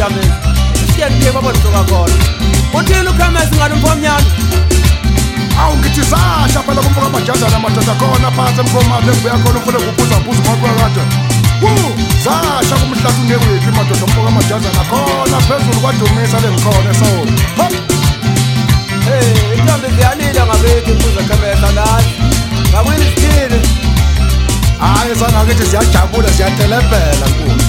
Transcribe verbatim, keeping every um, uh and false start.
James. Siyakupheka bonsoka khona. Uthini uKhames ngalo mfomnyana? Awu ngithi sasha phela kumfoka amajaza namathatha khona phansi emkhomane ebuya khona ufuna ukubuza buza maqwakade. Wu sasha kumhlathi ngekuyiphi madoda umfoka amajaza nakhona phezulu kwadumisa lengikhona eSouth. Hop. Hey, intombi ziyanila ngabethi imbuza Khamesa nathi. Ngakuyini sithini? Hayi sana ngithi siyajabula siyadelebela nkulu.